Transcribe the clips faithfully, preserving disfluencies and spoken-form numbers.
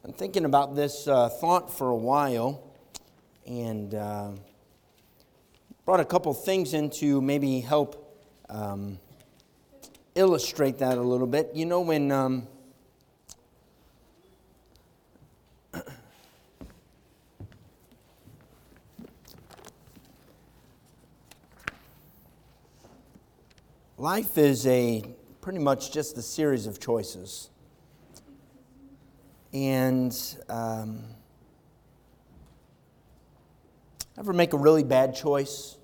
I'm thinking about this uh, thought for a while, and uh, brought a couple things in to maybe help um, illustrate that a little bit. You know, when um, life is a pretty much just a series of choices. And um, ever make a really bad choice?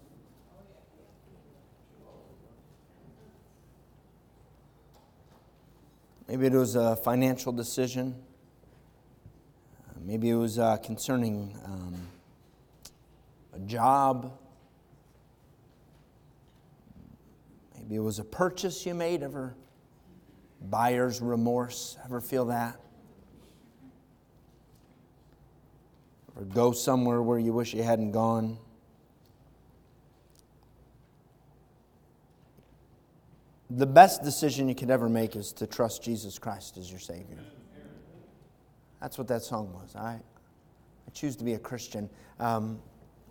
Maybe it was a financial decision. Uh, maybe it was uh, concerning um, a job. Maybe it was a purchase you made. Ever buyer's remorse? Ever feel that? Or go somewhere where you wish you hadn't gone. The best decision you could ever make is to trust Jesus Christ as your Savior. That's what that song was. I, I choose to be a Christian. Um,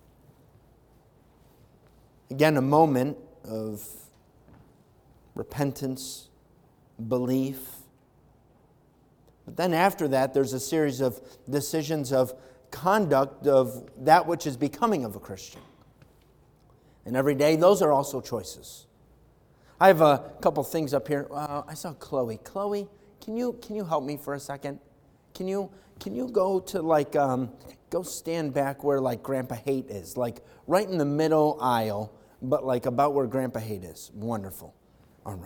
again, a moment of repentance, belief. But then after that, there's a series of decisions of conduct of that which is becoming of a Christian. And every day, those are also choices. I have a couple things up here. Uh, I saw Chloe. Chloe, can you can you help me for a second? Can you can you go to like um, go stand back where like Grandpa Haight is, like right in the middle aisle, but like about where Grandpa Haight is. Wonderful. All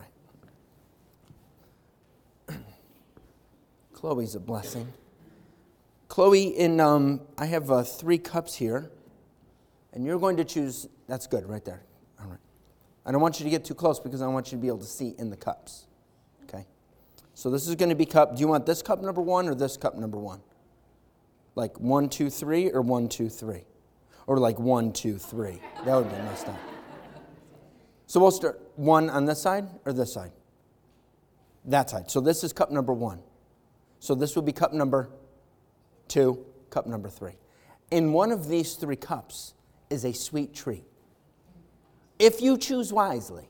right. Chloe's a blessing. Chloe, in um, I have uh, three cups here, and you're going to choose. That's good, right there. All right. I don't want you to get too close because I want you to be able to see in the cups. Okay. So this is going to be cup. Do you want this cup number one or this cup number one? Like one, two, three, or one, two, three, or like one, two, three. That would be messed up. So we'll start one on this side or this side. That side. So this is cup number one. So this would be cup number two, cup number three. In one of these three cups is a sweet treat. If you choose wisely,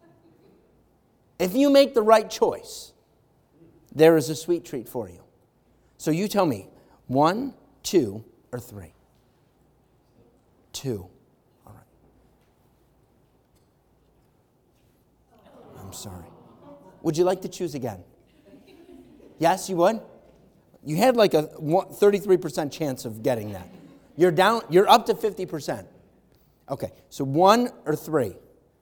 if you make the right choice, there is a sweet treat for you. So you tell me, one, two, or three? Two. All right. I'm sorry. Would you like to choose again? Yes, you would? You had like a thirty-three percent chance of getting that. You're down, you're up to fifty percent. Okay, so one or three?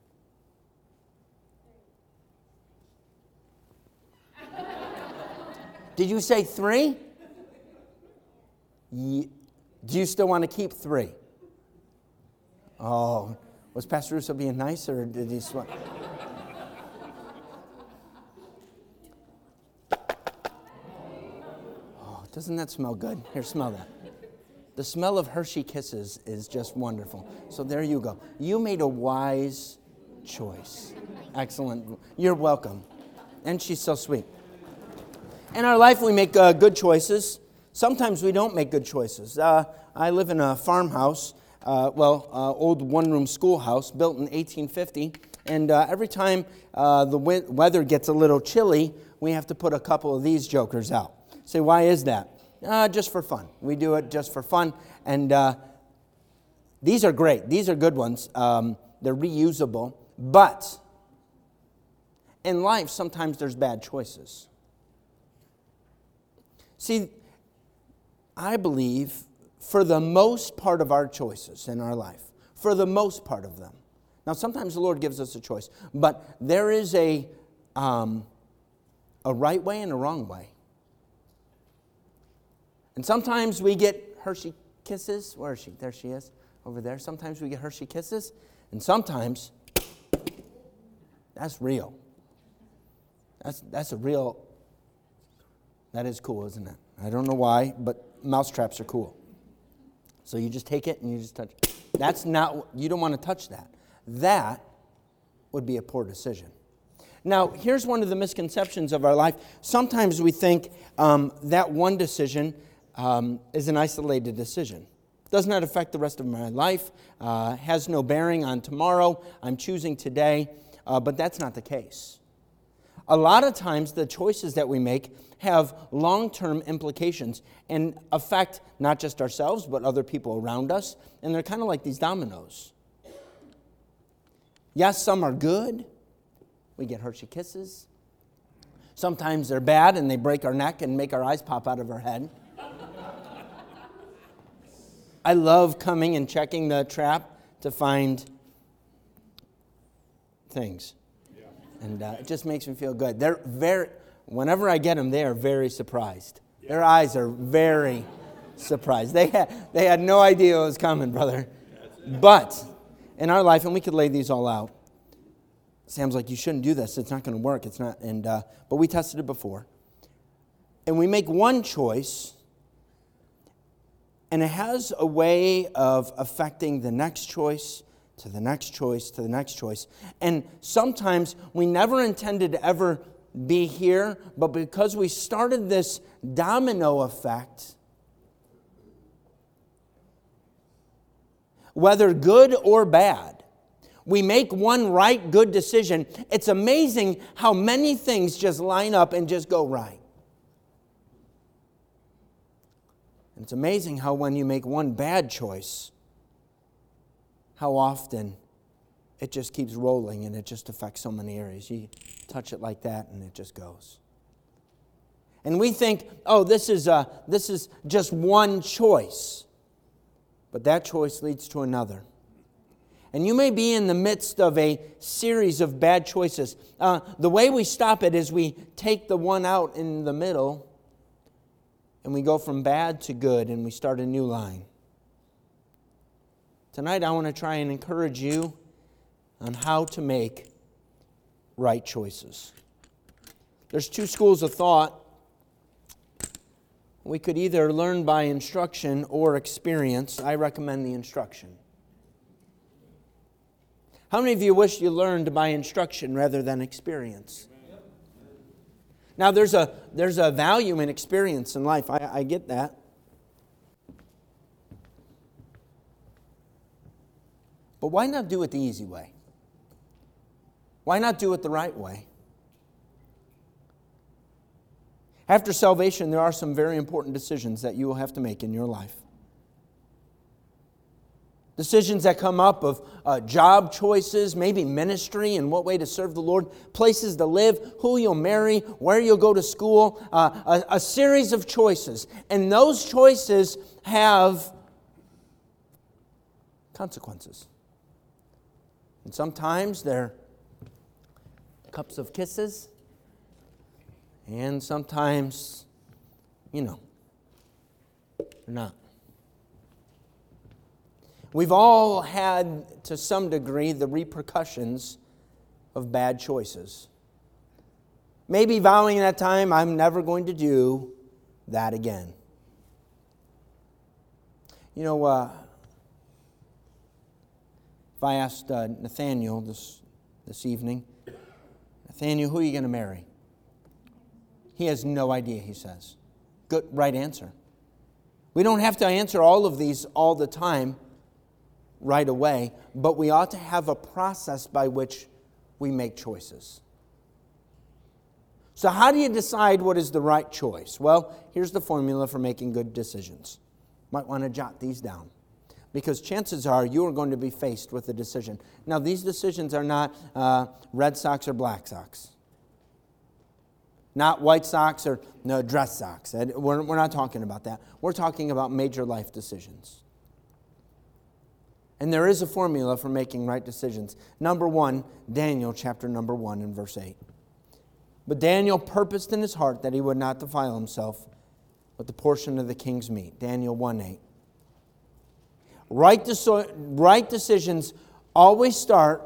Did you say three? Ye- Do you still want to keep three? Oh, was Pastor Russo being nice or did he sweat? Doesn't that smell good? Here, smell that. The smell of Hershey Kisses is just wonderful. So there you go. You made a wise choice. Excellent. You're welcome. And she's so sweet. In our life, we make uh, good choices. Sometimes we don't make good choices. Uh, I live in a farmhouse, uh, well, uh, old one-room schoolhouse built in eighteen fifty. And uh, every time uh, the we- weather gets a little chilly, we have to put a couple of these jokers out. Say, why is that? Uh, just for fun. We do it just for fun. And uh, these are great. These are good ones. Um, they're reusable. But in life, sometimes there's bad choices. See, I believe for the most part of our choices in our life, for the most part of them. Now, sometimes the Lord gives us a choice, but there is a, um, a right way and a wrong way. And sometimes we get Hershey Kisses. Where is she? There she is, over there. Sometimes we get Hershey Kisses, and sometimes that's real. That's that's a real, that is cool, isn't it? I don't know why, but mousetraps are cool. So you just take it and you just touch it. That's not, you don't want to touch that. That would be a poor decision. Now, here's one of the misconceptions of our life. Sometimes we think um, that one decision um, is an isolated decision. Does not affect the rest of my life, uh, has no bearing on tomorrow. I'm choosing today, uh, but that's not the case. A lot of times the choices that we make have long-term implications and affect not just ourselves, but other people around us, and they're kind of like these dominoes. Yes, some are good. We get Hershey Kisses. Sometimes they're bad and they break our neck and make our eyes pop out of our head. I love coming and checking the trap to find things. And uh, it just makes me feel good. They're very, whenever I get them, they are very surprised. Their eyes are very surprised. They had, they had no idea it was coming, brother. But in our life, and we could lay these all out, Sam's like, you shouldn't do this. It's not going to work. It's not. And uh, but we tested it before. And we make one choice, and it has a way of affecting the next choice, to the next choice, to the next choice. And sometimes we never intended to ever be here, but because we started this domino effect, whether good or bad, we make one right, good decision. It's amazing how many things just line up and just go right. And it's amazing how when you make one bad choice, how often it just keeps rolling and it just affects so many areas. You touch it like that and it just goes. And we think, oh, this is a, this is just one choice. But that choice leads to another. And you may be in the midst of a series of bad choices. Uh, the way we stop it is we take the one out in the middle and we go from bad to good and we start a new line. Tonight I want to try and encourage you on how to make right choices. There's two schools of thought. We could either learn by instruction or experience. I recommend the instruction. How many of you wish you learned by instruction rather than experience? Now, there's a there's a value in experience in life. I, I get that. But why not do it the easy way? Why not do it the right way? After salvation, there are some very important decisions that you will have to make in your life. Decisions that come up of uh, job choices, maybe ministry and what way to serve the Lord, places to live, who you'll marry, where you'll go to school, uh, a, a series of choices. And those choices have consequences. And sometimes they're cups of kisses, and sometimes, you know, they're not. We've all had, to some degree, the repercussions of bad choices. Maybe vowing at that time, I'm never going to do that again. You know, uh, if I asked uh, Nathaniel this, this evening, Nathaniel, who are you going to marry? He has no idea, he says. Good, right answer. We don't have to answer all of these all the time, right away, but we ought to have a process by which we make choices. So how do you decide what is the right choice? Well, here's the formula for making good decisions. Might want to jot these down, because chances are you are going to be faced with a decision. Now, these decisions are not uh, red socks or black socks. Not white socks or no, dress socks. We're, we're not talking about that. We're talking about major life decisions. And there is a formula for making right decisions. Number one, Daniel chapter number one and verse eight. But Daniel purposed in his heart that he would not defile himself with the portion of the king's meat. Daniel one eight. Right, de- right decisions always start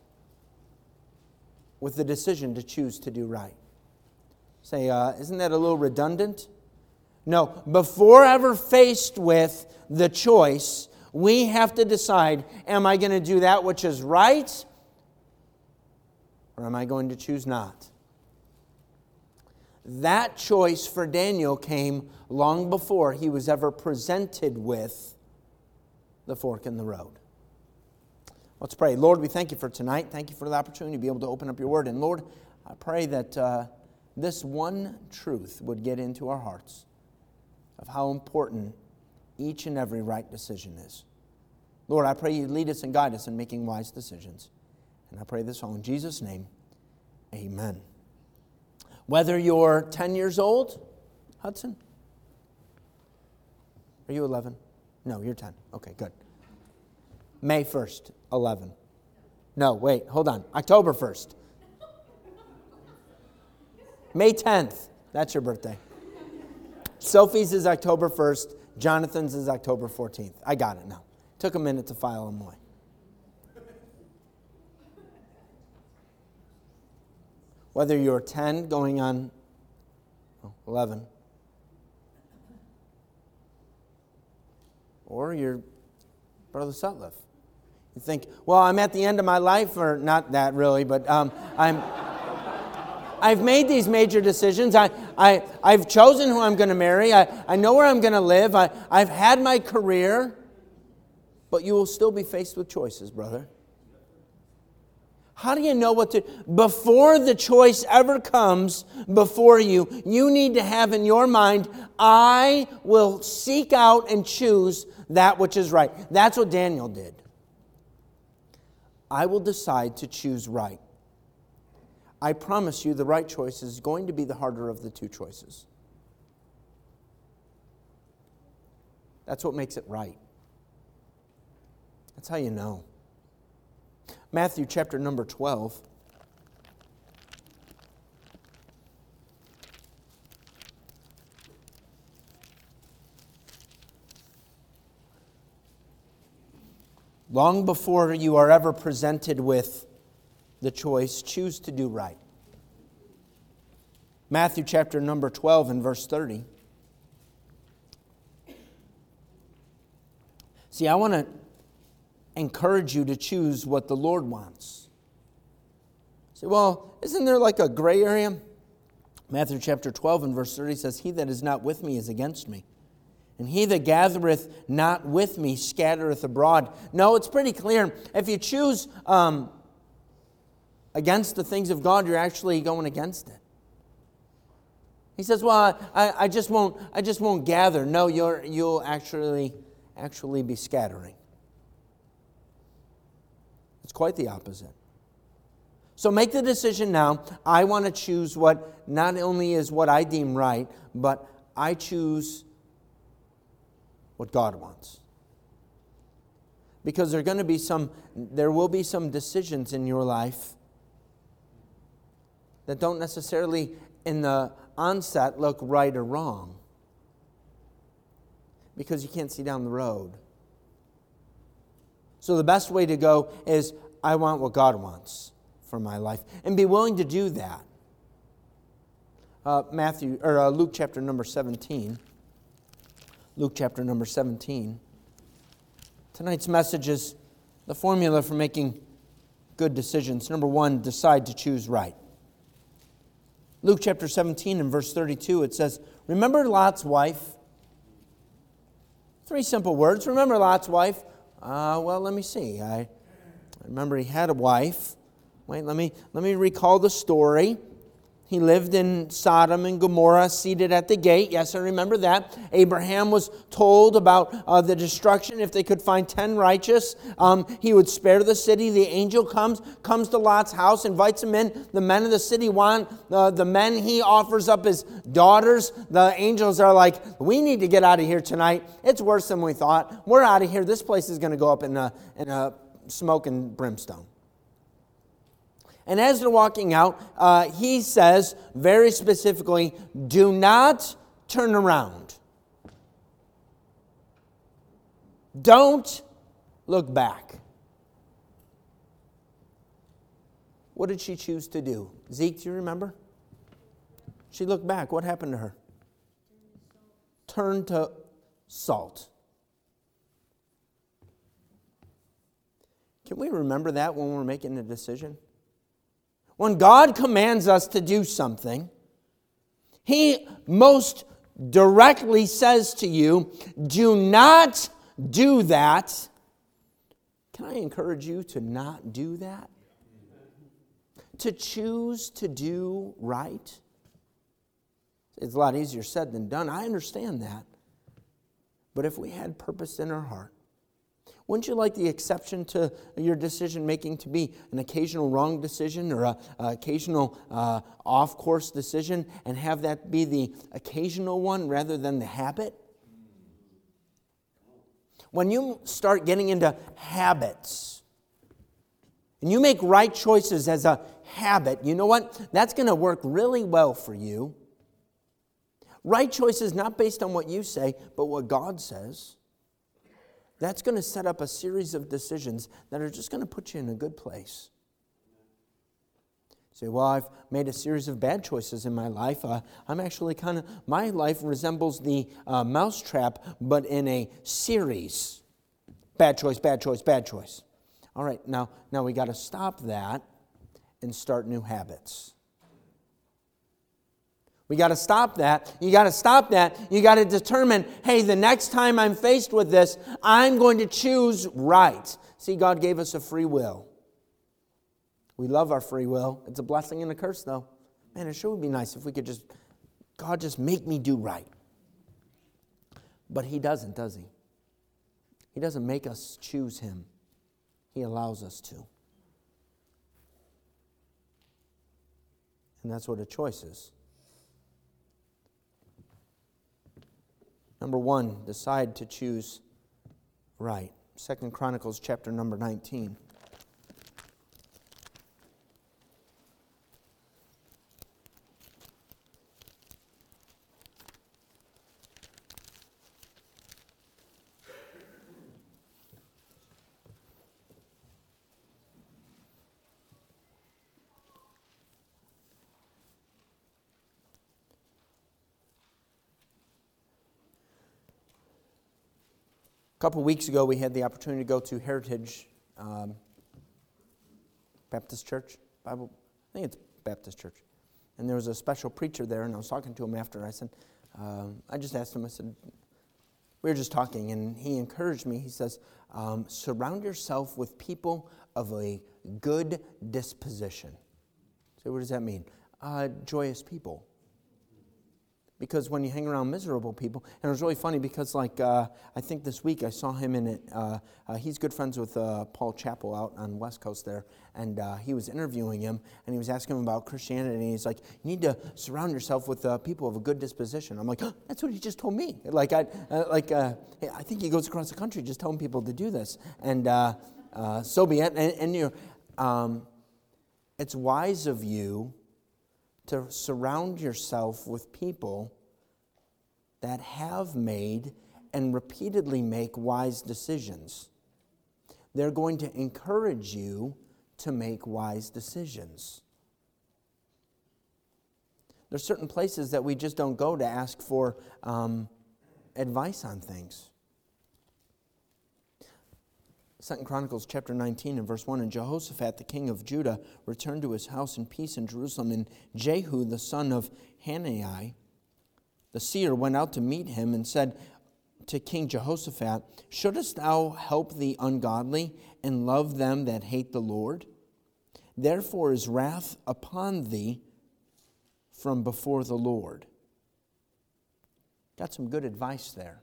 with the decision to choose to do right. Say, uh, isn't that a little redundant? No, before ever faced with the choice, we have to decide, am I going to do that which is right, or am I going to choose not? That choice for Daniel came long before he was ever presented with the fork in the road. Let's pray. Lord, we thank you for tonight. Thank you for the opportunity to be able to open up your word. And Lord, I pray that uh, this one truth would get into our hearts of how important each and every right decision is. Lord, I pray you lead us and guide us in making wise decisions. And I pray this all in Jesus' name. Amen. Whether you're ten years old, Hudson? Are you eleven? No, you're ten. Okay, good. May first, eleven. No, wait, hold on. October first. May tenth, that's your birthday. Sophie's is October first. Jonathan's is October fourteenth. I got it now. Took a minute to file them away. Whether you're ten going on oh, eleven, or you're Brother Sutliff. You think, well, I'm at the end of my life, or not that really, but um, I'm, I've made these major decisions. I, I, I've chosen who I'm going to marry. I, I know where I'm going to live. I, I've had my career. But you will still be faced with choices, brother. How do you know what to... Before the choice ever comes before you, you need to have in your mind, I will seek out and choose that which is right. That's what Daniel did. I will decide to choose right. I promise you the right choice is going to be the harder of the two choices. That's what makes it right. That's how you know. Matthew chapter number twelve. Long before you are ever presented with the choice, choose to do right. Matthew chapter number twelve and verse thirty. See, I want to encourage you to choose what the Lord wants. Say, well, isn't there like a gray area? Matthew chapter twelve and verse thirty says, he that is not with me is against me. And he that gathereth not with me scattereth abroad. No, it's pretty clear. If you choose um, against the things of God, you're actually going against it. He says, well, I, I just won't I just won't gather. No, you're you'll actually actually be scattering. It's quite the opposite. So make the decision now. I want to choose what not only is what I deem right, but I choose what God wants. Because there are going to be some, there will be some decisions in your life that don't necessarily in the onset look right or wrong. Because you can't see down the road. So the best way to go is, I want what God wants for my life. And be willing to do that. Uh, Matthew, or uh, Luke chapter number seventeen. Luke chapter number seventeen. Tonight's message is the formula for making good decisions. Number one, decide to choose right. Luke chapter seventeen and verse thirty-two, it says, remember Lot's wife? Three simple words. Remember Lot's wife? Uh, well, let me see. I, I remember he had a wife. Wait, let me let me recall the story. He lived in Sodom and Gomorrah, seated at the gate. Yes, I remember that. Abraham was told about uh, the destruction. If they could find ten righteous, um, he would spare the city. The angel comes, comes to Lot's house, invites him in. The men of the city want uh, the men. He offers up his daughters. The angels are like, we need to get out of here tonight. It's worse than we thought. We're out of here. This place is going to go up in a, in a smoke and brimstone. And as they're walking out, uh, he says very specifically, do not turn around. Don't look back. What did she choose to do? Zeke, do you remember? She looked back. What happened to her? Turn to salt. Can we remember that when we're making a decision? When God commands us to do something, He most directly says to you, do not do that. Can I encourage you to not do that? To choose to do right? It's a lot easier said than done. I understand that. But if we had purpose in our heart, wouldn't you like the exception to your decision making to be an occasional wrong decision or a, a occasional uh, off-course decision, and have that be the occasional one rather than the habit? When you start getting into habits and you make right choices as a habit, you know what? That's going to work really well for you. Right choices not based on what you say, but what God says. That's going to set up a series of decisions that are just going to put you in a good place. You say, well, I've made a series of bad choices in my life. Uh, I'm actually kind of, my life resembles the uh, mousetrap, but in a series. Bad choice, bad choice, bad choice. All right, now, now we got to stop that and start new habits. We got to stop that. You got to stop that. You got to determine, hey, the next time I'm faced with this, I'm going to choose right. See, God gave us a free will. We love our free will. It's a blessing and a curse, though. Man, it sure would be nice if we could just, God, just make me do right. But He doesn't, does He? He doesn't make us choose Him. He allows us to. And that's what a choice is. Number one, decide to choose right. Second Chronicles chapter number nineteen. A couple weeks ago, we had the opportunity to go to Heritage um, Baptist Church, Bible, I think it's Baptist Church. And there was a special preacher there, and I was talking to him after. I said, um, I just asked him, I said, we were just talking, and he encouraged me. He says, um, surround yourself with people of a good disposition. So what does that mean? Uh, joyous people. Because when you hang around miserable people, and it was really funny because, like, uh, I think this week I saw him in it. Uh, uh, he's good friends with uh, Paul Chappell out on West Coast there, and uh, he was interviewing him, and he was asking him about Christianity, and he's like, "You need to surround yourself with uh, people of a good disposition." I'm like, oh, "That's what he just told me." Like, I uh, like uh, I think he goes across the country just telling people to do this, and uh, uh, so be it. And, and you, um, it's wise of you to surround yourself with people that have made and repeatedly make wise decisions. They're going to encourage you to make wise decisions. There's certain places that we just don't go to ask for um, advice on things. Second Chronicles chapter nineteen and verse one, and Jehoshaphat the king of Judah returned to his house in peace in Jerusalem, and Jehu the son of Hanani, the seer, went out to meet him and said to King Jehoshaphat, shouldest thou help the ungodly and love them that hate the Lord? Therefore is wrath upon thee from before the Lord. Got some good advice there.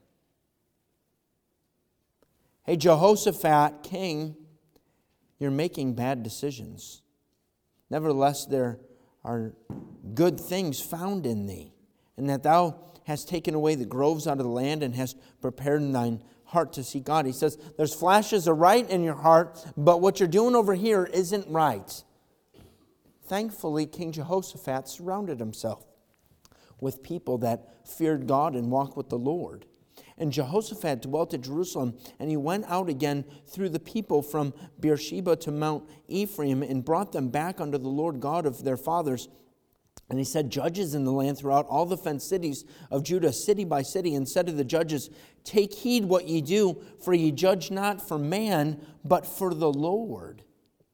Hey, Jehoshaphat, king, you're making bad decisions. Nevertheless, there are good things found in thee, and that thou hast taken away the groves out of the land and hast prepared in thine heart to seek God. He says, there's flashes of right in your heart, but what you're doing over here isn't right. Thankfully, King Jehoshaphat surrounded himself with people that feared God and walked with the Lord. And Jehoshaphat dwelt at Jerusalem, and he went out again through the people from Beersheba to Mount Ephraim and brought them back unto the Lord God of their fathers. And he set judges in the land throughout all the fenced cities of Judah, city by city, and said to the judges, take heed what ye do, for ye judge not for man, but for the Lord.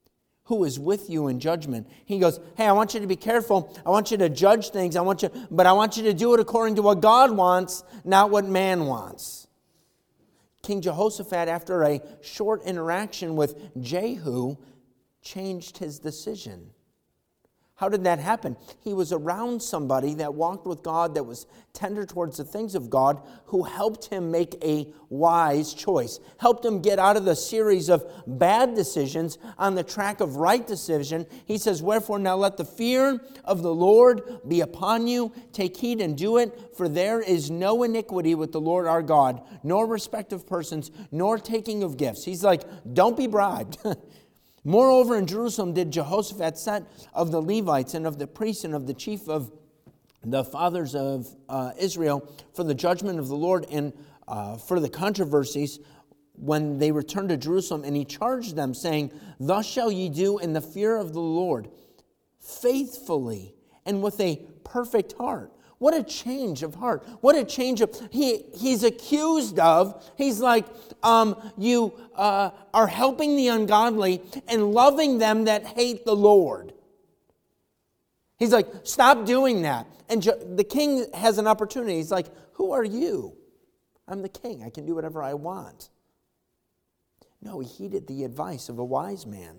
who is with you in judgment. He goes, hey, I want you to be careful. I want you to judge things. I want you, but I want you to do it according to what God wants, not what man wants. King Jehoshaphat, after a short interaction with Jehu, changed his decision. How did that happen? He was around somebody that walked with God, that was tender towards the things of God, who helped him make a wise choice, helped him get out of the series of bad decisions on the track of right decision. He says, wherefore now let the fear of the Lord be upon you. Take heed and do it, for there is no iniquity with the Lord our God, nor respect of persons, nor taking of gifts. He's like, don't be bribed. Moreover, in Jerusalem did Jehoshaphat set of the Levites and of the priests and of the chief of the fathers of uh, Israel for the judgment of the Lord and uh, for the controversies when they returned to Jerusalem. And he charged them, saying, thus shall ye do in the fear of the Lord, faithfully and with a perfect heart. What a change of heart. What a change of... He, he's accused of... He's like, um, you uh, are helping the ungodly and loving them that hate the Lord. He's like, stop doing that. And Je- the king has an opportunity. He's like, who are you? I'm the king. I can do whatever I want. No, he heeded the advice of a wise man.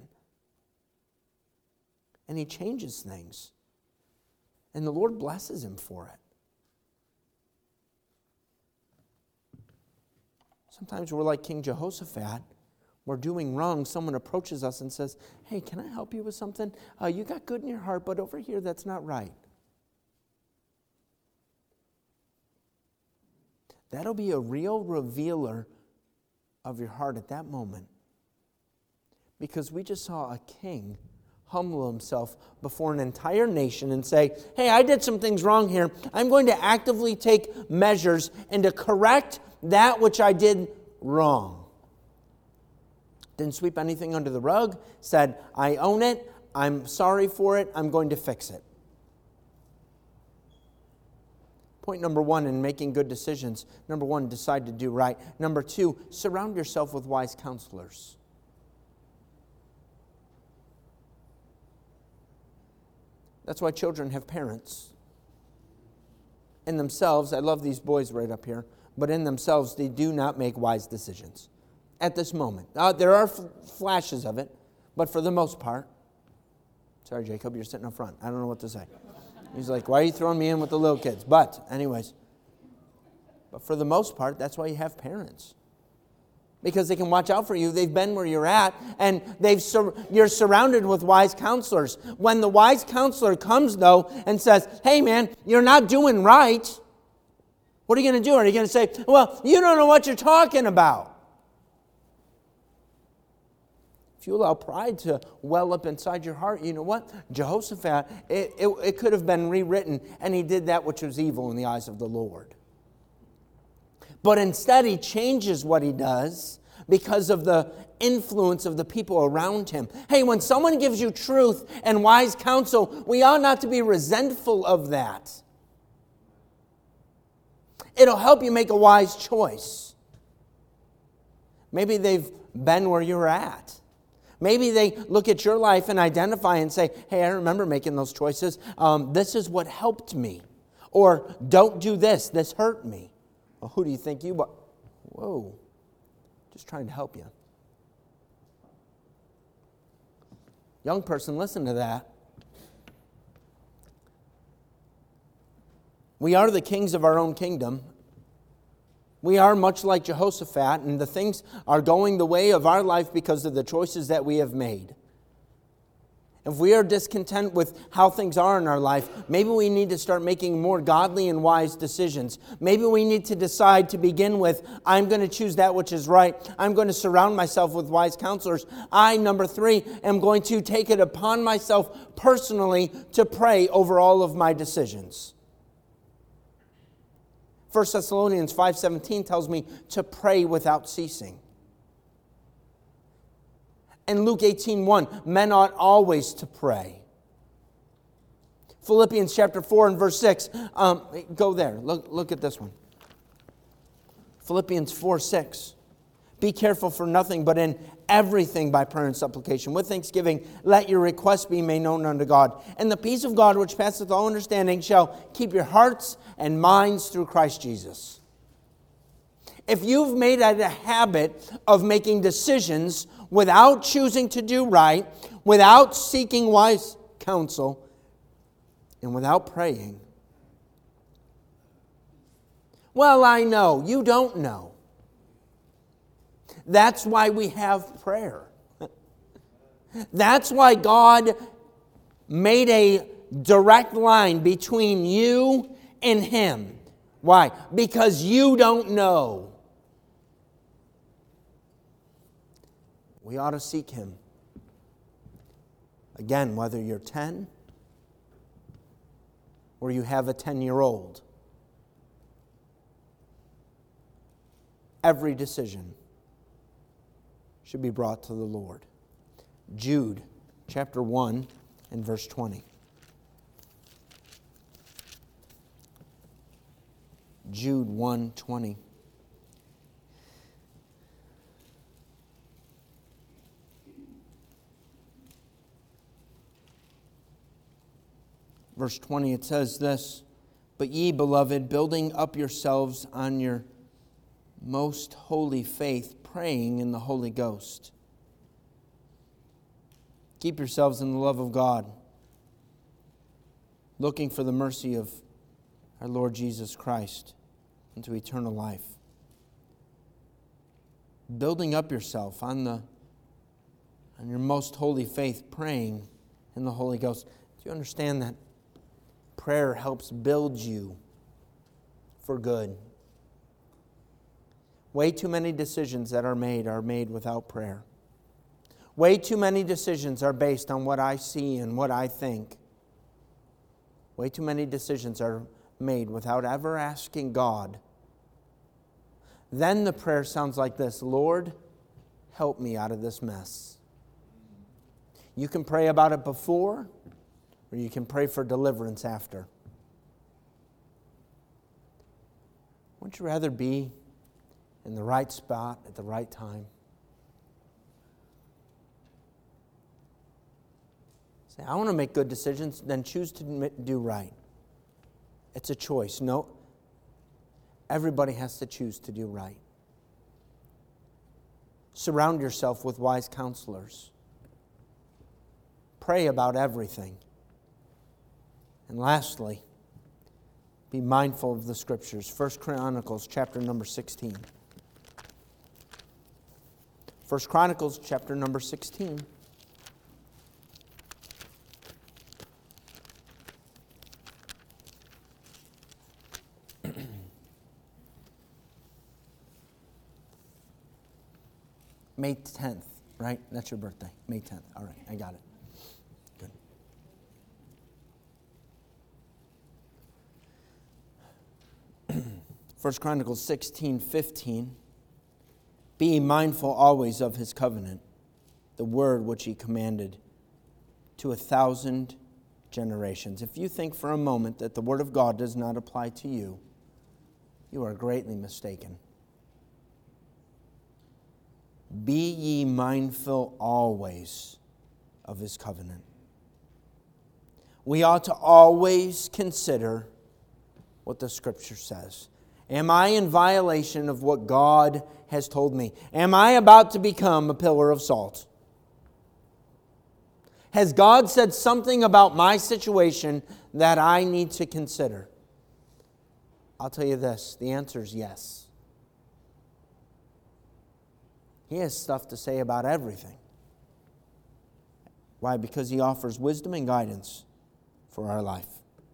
And he changes things. And the Lord blesses him for it. Sometimes we're like King Jehoshaphat. We're doing wrong. Someone approaches us and says, hey, can I help you with something? Uh, you got good in your heart, but over here that's not right. That'll be a real revealer of your heart at that moment. Because we just saw a king humble himself before an entire nation and say, hey, I did some things wrong here. I'm going to actively take measures and to correct that which I did wrong. Didn't sweep anything under the rug. Said, I own it. I'm sorry for it. I'm going to fix it. Point number one in making good decisions. Number one, decide to do right. Number two, surround yourself with wise counselors. That's why children have parents. In themselves, I love these boys right up here, but in themselves, they do not make wise decisions at this moment. Uh, there are f- flashes of it, but for the most part, sorry, Jacob, you're sitting up front. I don't know what to say. He's like, why are you throwing me in with the little kids? But anyways, but for the most part, that's why you have parents. Because they can watch out for you. They've been where you're at, and they've sur- you're surrounded with wise counselors. When the wise counselor comes, though, and says, hey, man, you're not doing right, what are you going to do? Are you going to say, well, you don't know what you're talking about? If you allow pride to well up inside your heart, you know what? Jehoshaphat, it, it, it could have been rewritten, and he did that which was evil in the eyes of the Lord. But instead, he changes what he does because of the influence of the people around him. Hey, when someone gives you truth and wise counsel, we ought not to be resentful of that. It'll help you make a wise choice. Maybe they've been where you're at. Maybe they look at your life and identify and say, hey, I remember making those choices. Um, this is what helped me. Or don't do this. This hurt me. Well, who do you think you are? Whoa. Just trying to help you. Young person, listen to that. We are the kings of our own kingdom. We are much like Jehoshaphat, and the things are going the way of our life because of the choices that we have made. If we are discontent with how things are in our life, maybe we need to start making more godly and wise decisions. Maybe we need to decide to begin with, I'm going to choose that which is right. I'm going to surround myself with wise counselors. I, number three, am going to take it upon myself personally to pray over all of my decisions. First Thessalonians five seventeen tells me to pray without ceasing. And Luke eighteen one, men ought always to pray. Philippians chapter four and verse six. Um, go there. Look, look at this one. Philippians four six. Be careful for nothing, but in everything by prayer and supplication. With thanksgiving, let your requests be made known unto God. And the peace of God, which passeth all understanding, shall keep your hearts and minds through Christ Jesus. If you've made it a habit of making decisions without choosing to do right, without seeking wise counsel, and without praying, well, I know. You don't know. That's why we have prayer. That's why God made a direct line between you and Him. Why? Because you don't know. We ought to seek Him. Again, whether you're ten or you have a ten-year-old, every decision should be brought to the Lord. Jude chapter one and verse twenty. Jude one twenty. Verse twenty, it says this, "But ye, beloved, building up yourselves on your most holy faith, praying in the Holy Ghost." Keep yourselves in the love of God, looking for the mercy of our Lord Jesus Christ into eternal life. Building up yourself on the on your most holy faith, praying in the Holy Ghost. Do you understand that prayer helps build you for good? Way too many decisions that are made are made without prayer. Way too many decisions are based on what I see and what I think. Way too many decisions are made without ever asking God. Then the prayer sounds like this: Lord, help me out of this mess. You can pray about it before, or you can pray for deliverance after. Wouldn't you rather be in the right spot at the right time? Say, I want to make good decisions, then choose to do right. It's a choice. No, everybody has to choose to do right. Surround yourself with wise counselors. Pray about everything. And lastly, be mindful of the Scriptures. First Chronicles chapter number sixteen. First Chronicles chapter number sixteen. May tenth, right? That's your birthday. May tenth. All right, I got it. Good. First Chronicles sixteen fifteen. Be mindful always of His covenant, the word which He commanded to a thousand generations. If you think for a moment that the word of God does not apply to you, you are greatly mistaken. Be ye mindful always of His covenant. We ought to always consider what the Scripture says. Am I in violation of what God has told me? Am I about to become a pillar of salt? Has God said something about my situation that I need to consider? I'll tell you this, the answer is yes. He has stuff to say about everything. Why? Because He offers wisdom and guidance for our life.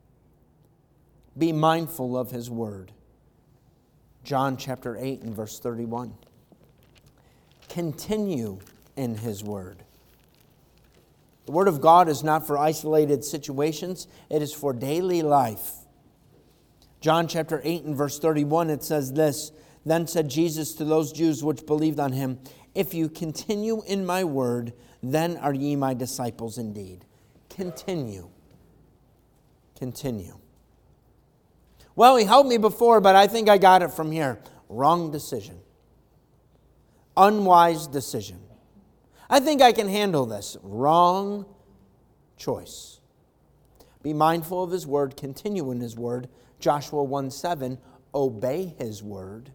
Be mindful of His word. John chapter eight and verse thirty-one. Continue in His word. The word of God is not for isolated situations. It is for daily life. John chapter eight and verse thirty-one, it says this: Then said Jesus to those Jews which believed on Him, If you continue in my word, then are ye my disciples indeed. Continue. Continue. Well, He helped me before, but I think I got it from here. Wrong decision. unwise decision. I think I can handle this. Wrong choice. Be mindful of His word, continue in His word. Joshua one seven, obey His word.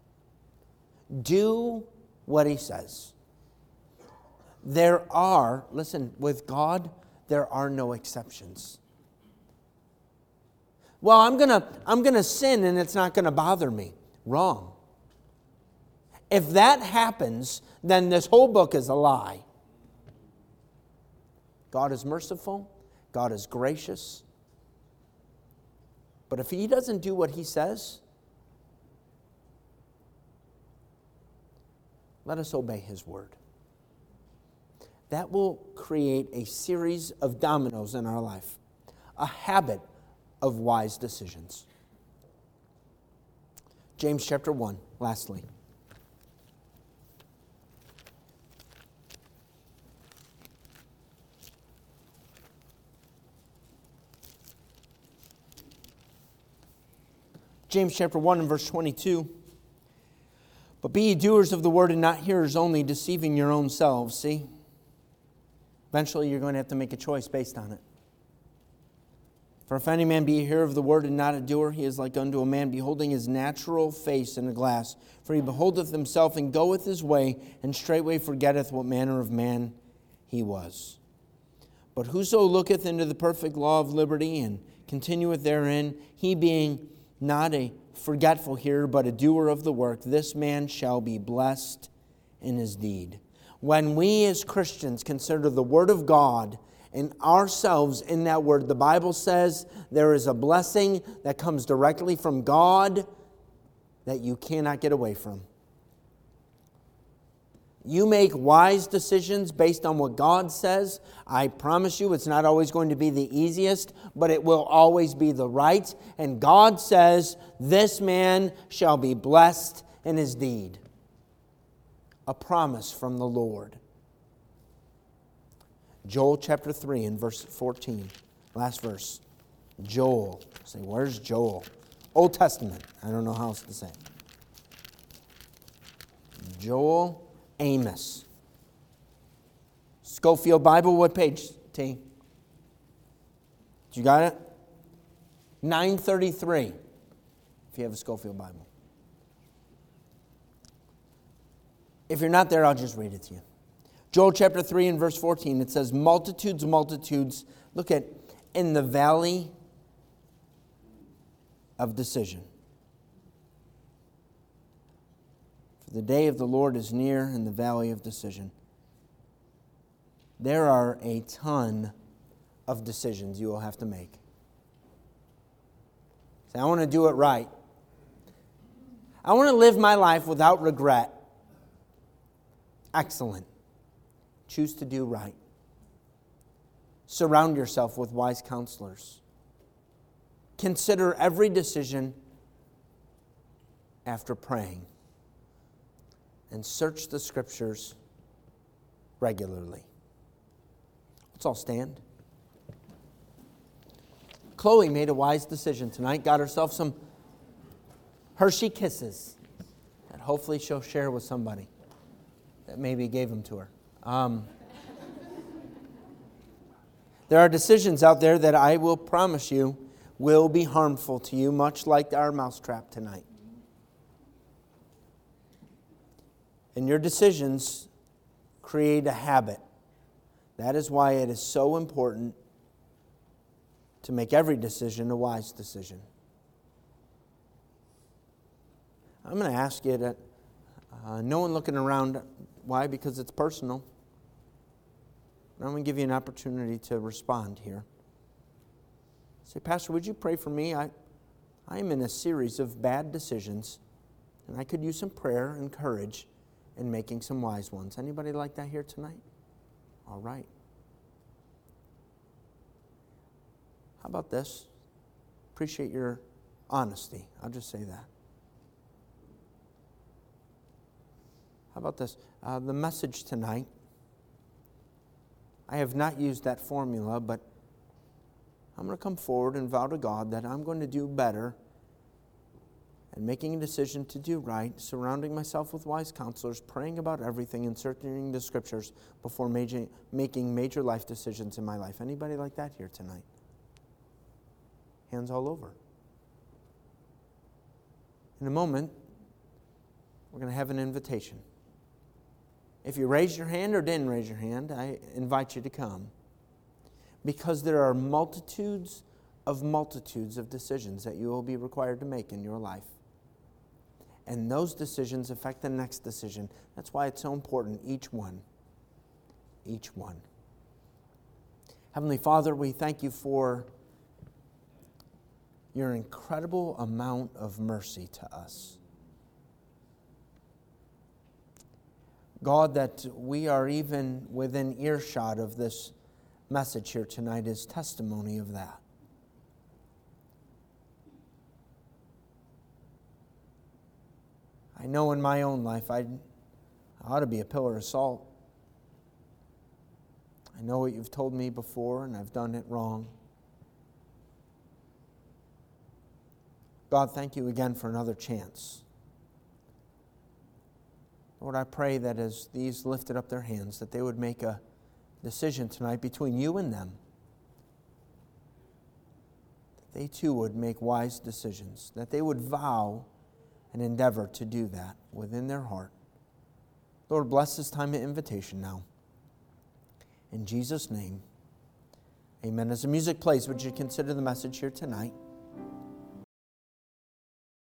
Do what He says. There are, listen, with God, there are no exceptions. Well, I'm going to I'm going to sin and it's not going to bother me. Wrong. If that happens, then this whole book is a lie. God is merciful. God is gracious. But if He doesn't do what He says, let us obey His word. That will create a series of dominoes in our life, a habit of wise decisions. James chapter one, lastly. James chapter one and verse twenty-two. But be ye doers of the word and not hearers only, deceiving your own selves. See? Eventually you're going to have to make a choice based on it. For if any man be a hearer of the word and not a doer, he is like unto a man beholding his natural face in a glass. For he beholdeth himself and goeth his way, and straightway forgetteth what manner of man he was. But whoso looketh into the perfect law of liberty and continueth therein, he being not a forgetful hearer, but a doer of the work, this man shall be blessed in his deed. When we as Christians consider the Word of God and ourselves in that Word, the Bible says there is a blessing that comes directly from God that you cannot get away from. You make wise decisions based on what God says. I promise you it's not always going to be the easiest, but it will always be the right. And God says, this man shall be blessed in his deed. A promise from the Lord. Joel chapter three and verse fourteen. Last verse. Joel. Say, where's Joel? Old Testament. I don't know how else to say it. Joel, Amos. Schofield Bible, what page, T? You got it? nine thirty-three, if you have a Schofield Bible. If you're not there, I'll just read it to you. Joel chapter three and verse fourteen, it says, multitudes, multitudes, look at, in the valley of decision. For the day of the Lord is near in the valley of decision. There are a ton of decisions you will have to make. Say, I want to do it right. I want to live my life without regret. Excellent. Choose to do right. Surround yourself with wise counselors. Consider every decision after praying. And search the Scriptures regularly. Let's all stand. Chloe made a wise decision tonight. Got herself some Hershey Kisses that hopefully she'll share with somebody that maybe gave them to her. Um, there are decisions out there that I will promise you will be harmful to you, much like our mousetrap tonight. And your decisions create a habit. That is why it is so important to make every decision a wise decision. I'm going to ask you that uh, no one looking around. Why? Because it's personal. I'm going to give you an opportunity to respond here. Say, Pastor, would you pray for me? I, I am in a series of bad decisions, and I could use some prayer and courage in making some wise ones. Anybody like that here tonight? All right. How about this? Appreciate your honesty. I'll just say that. How about this? Uh, the message tonight, I have not used that formula, but I'm going to come forward and vow to God that I'm going to do better and making a decision to do right, surrounding myself with wise counselors, praying about everything, and searching the scriptures before major, making major life decisions in my life. Anybody like that here tonight? Hands all over. In a moment, we're going to have an invitation. If you raised your hand or didn't raise your hand, I invite you to come. Because there are multitudes of multitudes of decisions that you will be required to make in your life. And those decisions affect the next decision. That's why it's so important, each one. Each one. Heavenly Father, we thank you for your incredible amount of mercy to us. God, that we are even within earshot of this message here tonight is testimony of that. I know in my own life I ought to be a pillar of salt. I know what you've told me before, and I've done it wrong. God, thank you again for another chance. Lord, I pray that as these lifted up their hands, that they would make a decision tonight between you and them. That they too would make wise decisions. That they would vow and endeavor to do that within their heart. Lord, bless this time of invitation now. In Jesus' name, amen. As the music plays, would you consider the message here tonight?